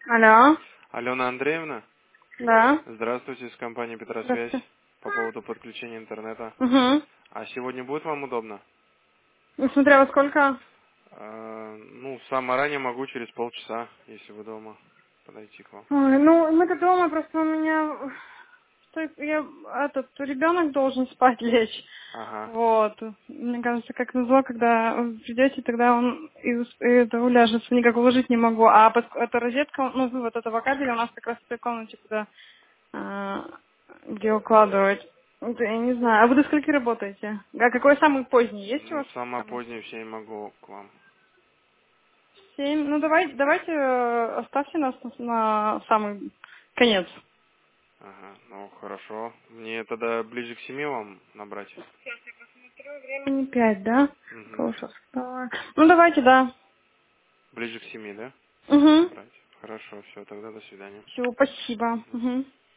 Алло. Алена Андреевна, Да. здравствуйте, из компании Петросвязь Здравствуйте. по поводу подключения интернета. Угу. А сегодня будет вам удобно? Ну, смотря во сколько. Самое ранее могу через полчаса, если вы дома, подойти к вам. Ой, ну, мы-то дома, просто у меня... ребенок должен спать лечь. Ага. Вот. Мне кажется, как назло, когда вы придете, тогда он это уляжется, никак уложить не могу. А эта розетка, ну, вывод этого кабеля у нас как раз в той комнате, куда, где укладывать. Это я не знаю. А вы до скольки работаете? А какой самый поздний? Есть у вас Самое самый? позднее в 7 могу к вам. 7. Ну, давайте оставьте нас на самый конец. Ага, хорошо. Мне тогда ближе к 7 вам набрать? Времени 5, да? Угу. Хорошо. Ну, давайте, да. Ближе к 7, да? Угу. Набрать. Хорошо, все, тогда до свидания. Все, спасибо. Мгм. Угу.